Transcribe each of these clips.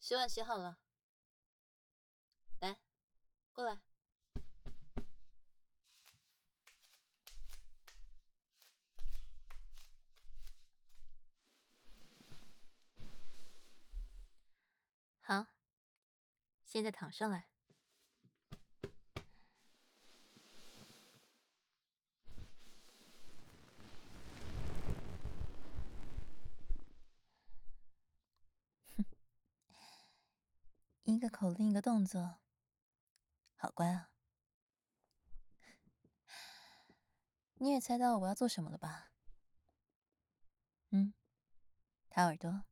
洗碗洗好了，来，过来。好，现在躺上来。一个口令一个动作，好乖啊。你也猜到我要做什么了吧？掏耳朵，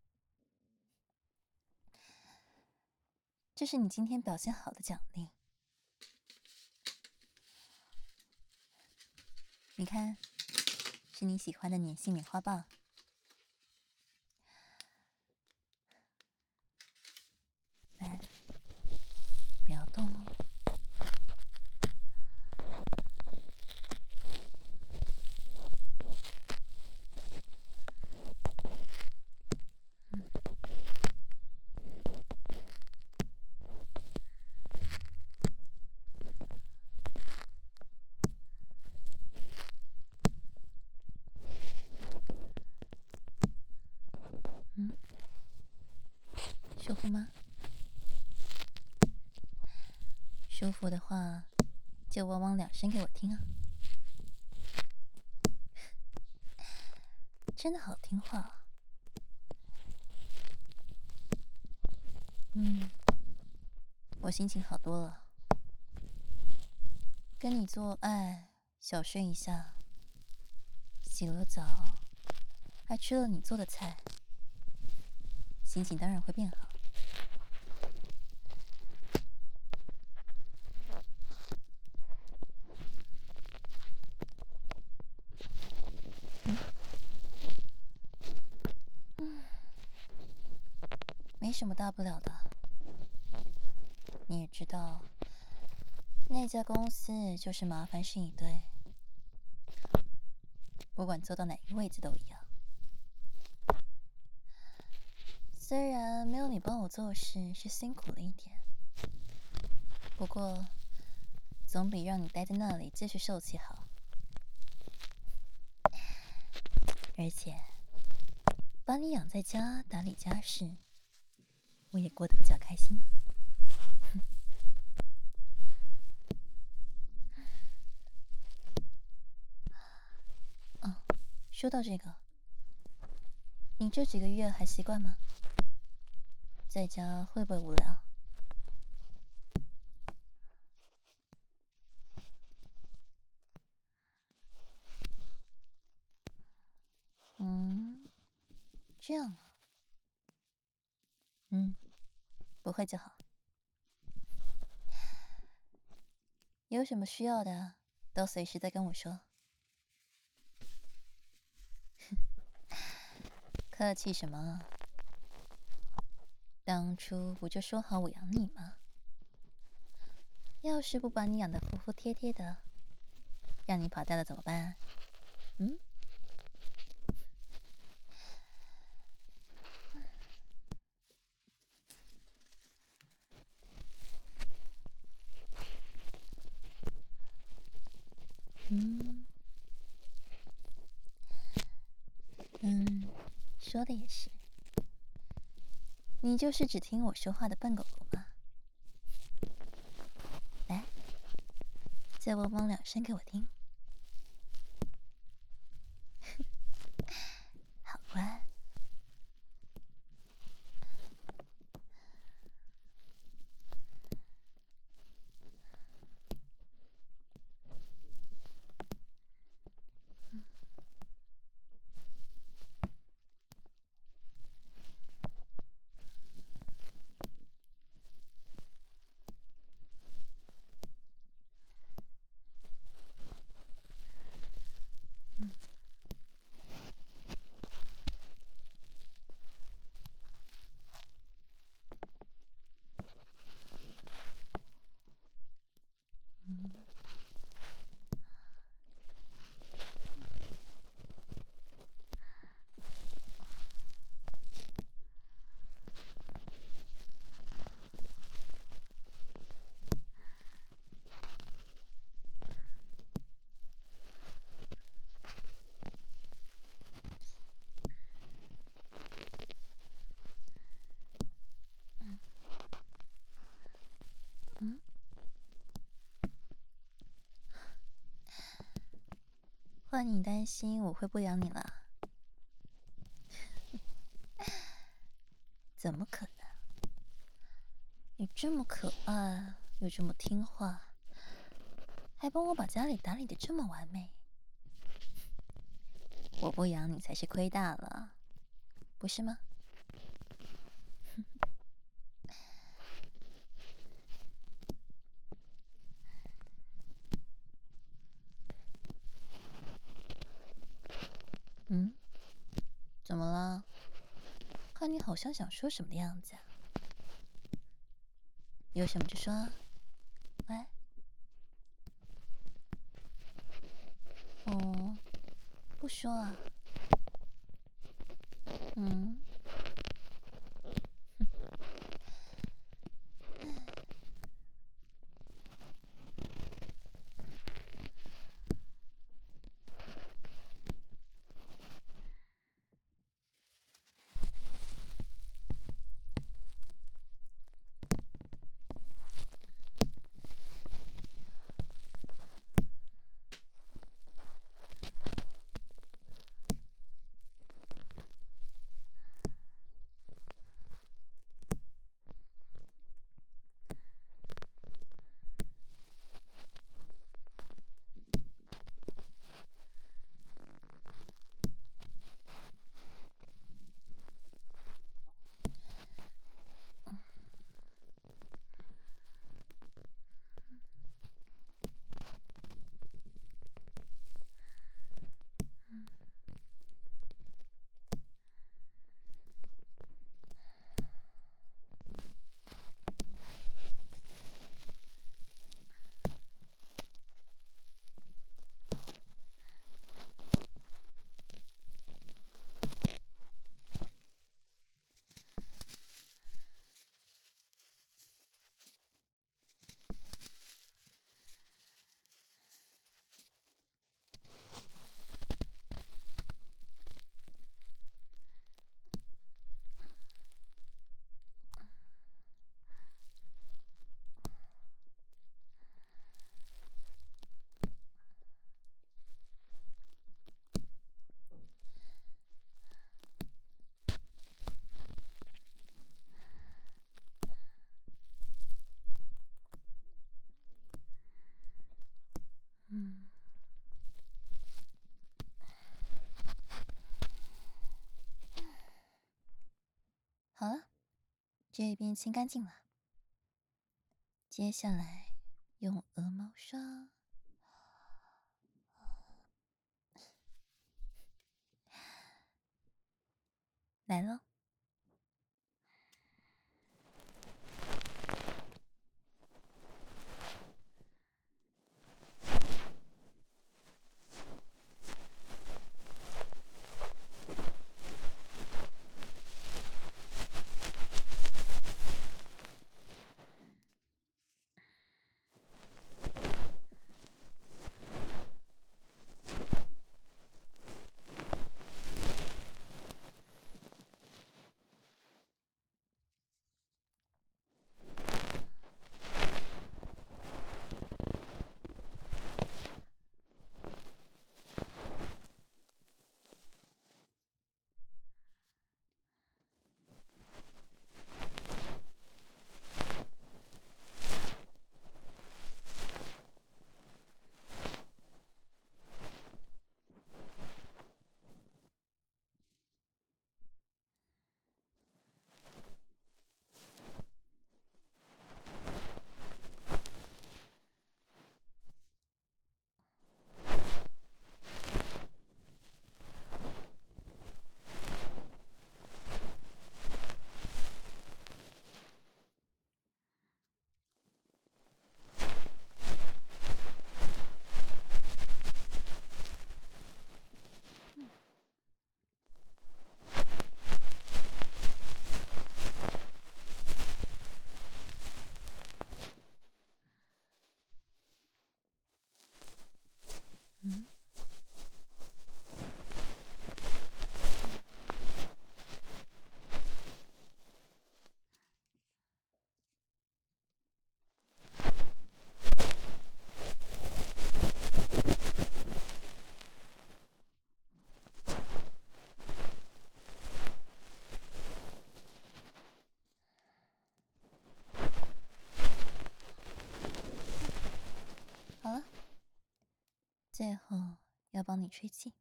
这是你今天表现好的奖励。你看，是你喜欢的粘性棉花棒。来，不要动哦。舒服吗？舒服的话，就汪汪两声给我听啊！真的好听话啊。我心情好多了。跟你做爱，小睡一下，洗了澡，还吃了你做的菜，心情当然会变好。没什么大不了的。你也知道，那家公司就是麻烦事一堆，不管做到哪个位置都一样。虽然没有你帮我做事是辛苦了一点，不过总比让你待在那里继续受气好。而且把你养在家打理家事，我也过得比较开心啊。说到这个，你这几个月还习惯吗？在家会不会无聊？这样啊。不会就好。有什么需要的，都随时再跟我说。客气什么？当初不就说好我养你吗？要是不把你养得服服帖帖的，让你跑掉了怎么办？说的也是。你就是只听我说话的笨狗狗吗？来，再汪汪两声给我听。好乖。 换你担心我会不养你了？怎么可能？你这么可爱，又这么听话，还帮我把家里打理得这么完美，我不养你才是亏大了，不是吗？嗯，怎么了？看你好像想说什么的样子啊。有什么就说。喂。哦，不说啊。嗯。嗯，好了，这边清干净了。接下来用鹅毛刷。来了。 最后要帮你吹气。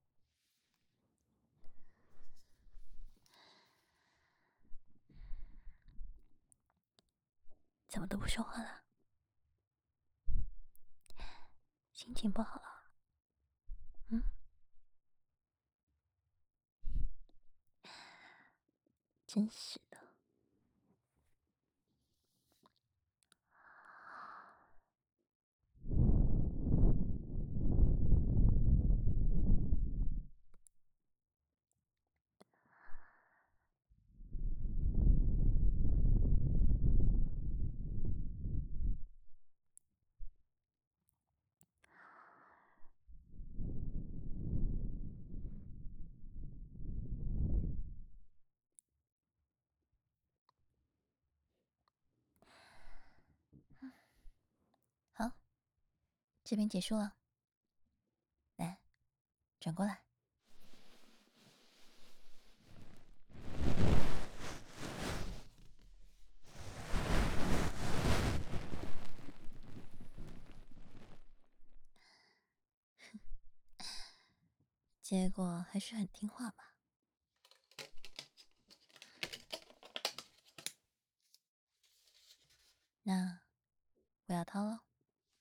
怎么都不说话了？心情不好了？嗯，真是的。好，这边结束了。来，转过来。结果还是很听话吧？那我要掏了。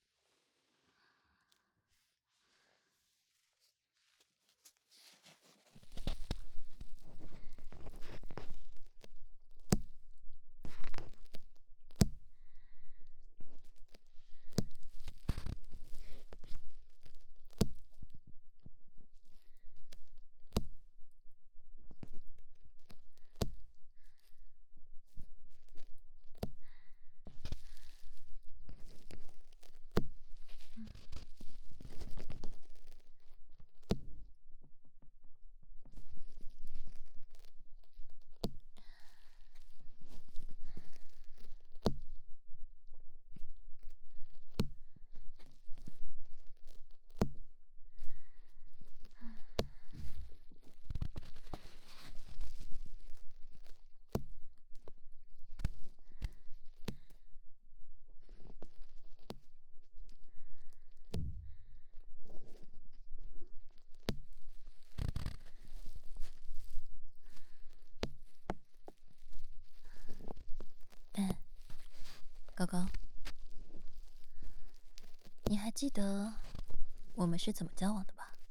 高高，你还记得我们是怎么交往的吧？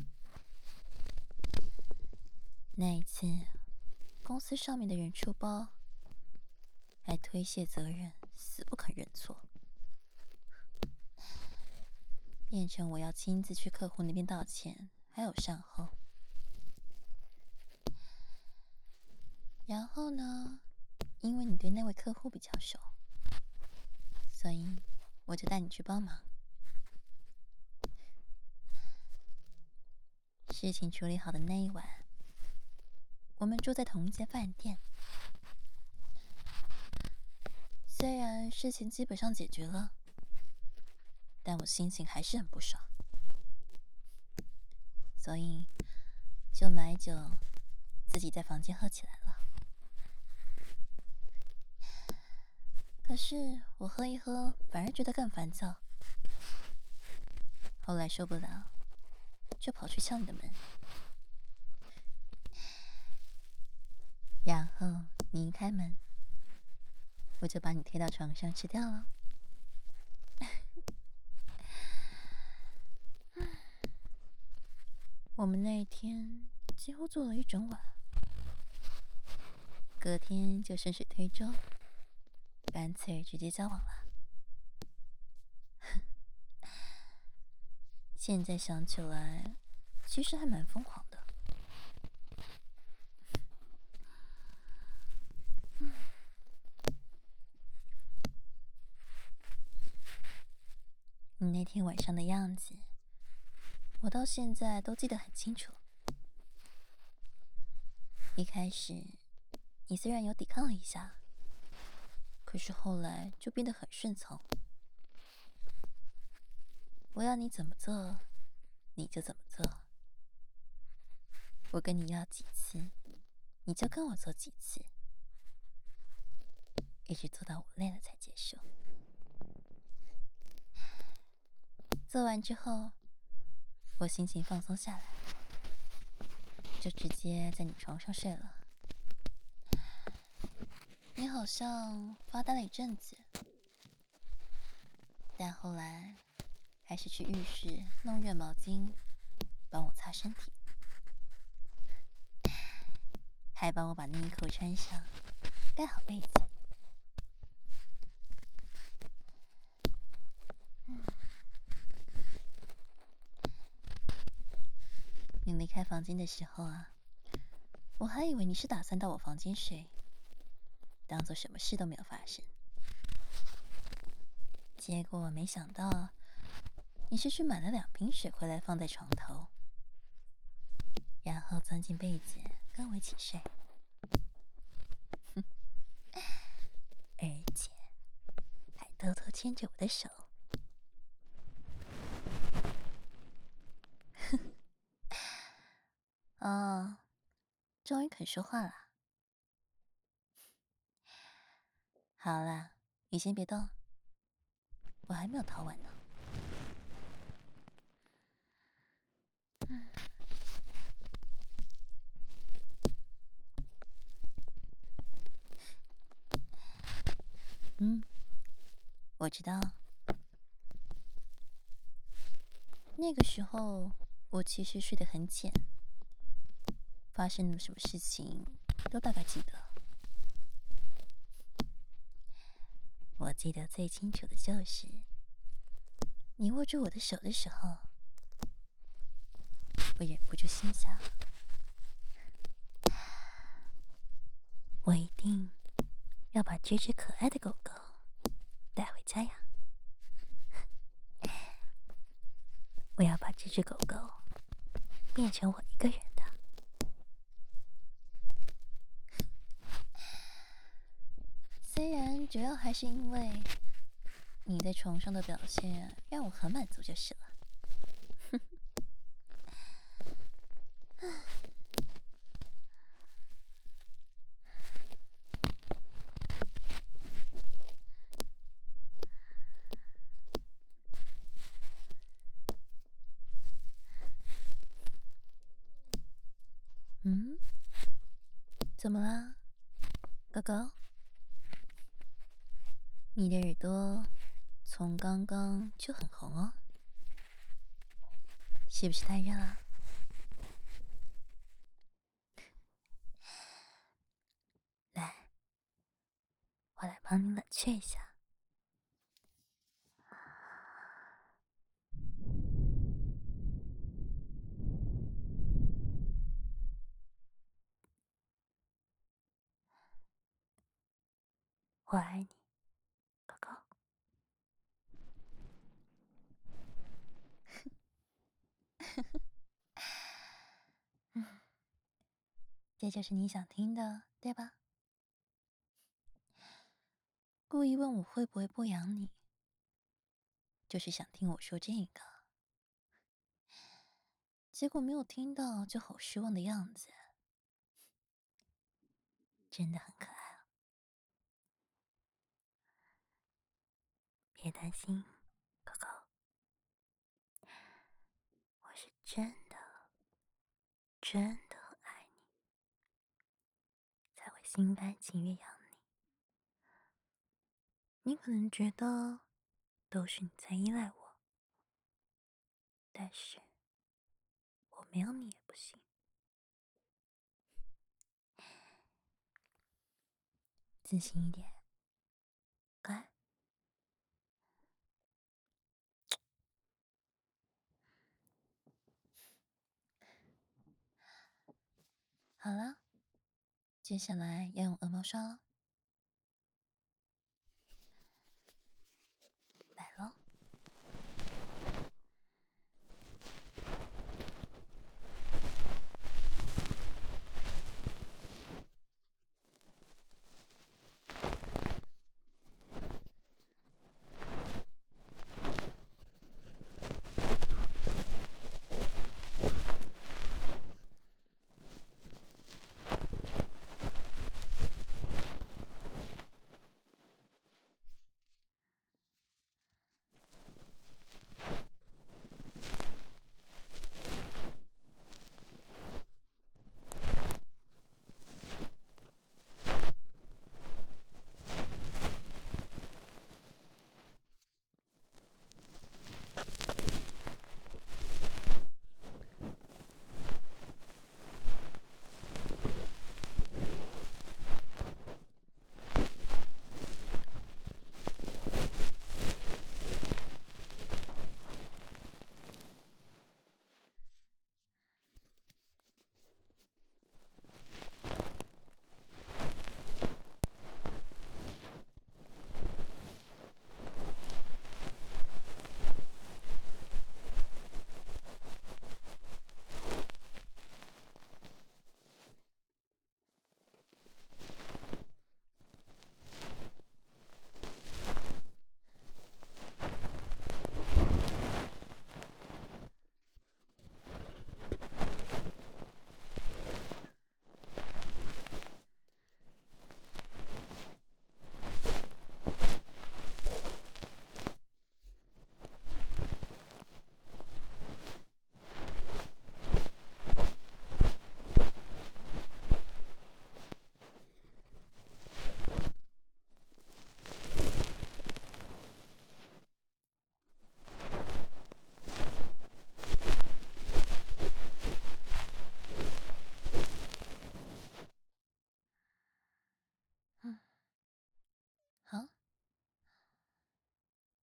那一次，公司上面的人出包，还推卸责任，死不肯认错，变成我要亲自去客户那边道歉，还有善后。然后呢，因为你对那位客户比较熟，所以我就带你去帮忙。事情处理好的那一晚，我们住在同一间饭店。虽然事情基本上解决了，但我心情还是很不爽，所以就买酒自己在房间喝起来了。可是我喝一喝，反而觉得更烦躁。后来受不了，就跑去敲你的门，然后你一开门，我就把你推到床上吃掉了。我们那一天几乎做了一整晚，隔天就顺水推舟，干脆直接交往了。现在想起来，其实还蛮疯狂的。你那天晚上的样子，我到现在都记得很清楚。一开始，你虽然有抵抗了一下，可是后来就变得很顺从。我要你怎么做，你就怎么做。我跟你要几次，你就跟我做几次，一直做到我累了才结束。做完之后， 我心情放松下来，就直接在你床上睡了。你好像发呆了一阵子，但后来还是去浴室弄热毛巾帮我擦身体，还帮我把内衣裤穿上，盖好被子。你离开房间的时候啊，我还以为你是打算到我房间睡，当做什么事都没有发生。结果我没想到，你是去买了2瓶水回来放在床头，然后钻进被子跟我一起睡，而且还偷偷牵着我的手。哦，终于肯说话了。好啦，你先别动，我还没有逃完呢。我知道。那个时候我其实睡得很浅，发生了什么事情都大概记得。我记得最清楚的就是你握住我的手的时候，我忍不住心想，我一定要把这只可爱的狗狗带回家呀！我要把这只狗狗变成我一个人的。虽然主要还是因为你在床上的表现让我很满足就是了。怎么啦，狗狗？你的耳朵从刚刚就很红哦，是不是太热了？来，我来帮你冷却一下。我爱你，狗狗。这就是你想听的，对吧？故意问我会不会不养你，就是想听我说这个。结果没有听到，就好失望的样子，真的很可爱哦。别担心，狗狗，我是真的很爱你，才会心甘情愿养你。你可能觉得都是你在依赖我，但是我没有你也不行。自信一点，乖。好了，接下来要用鹅毛刷了，来咯。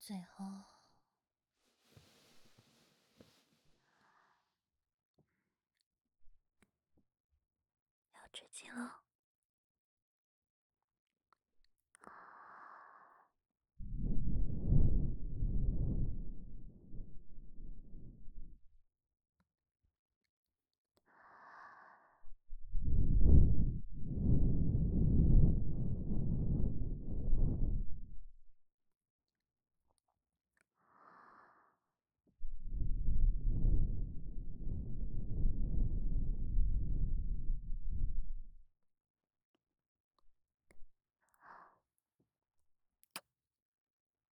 最后要绝迹了。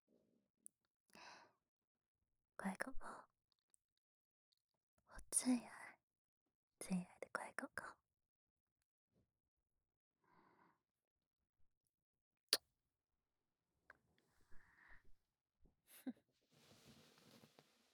乖狗狗，我最爱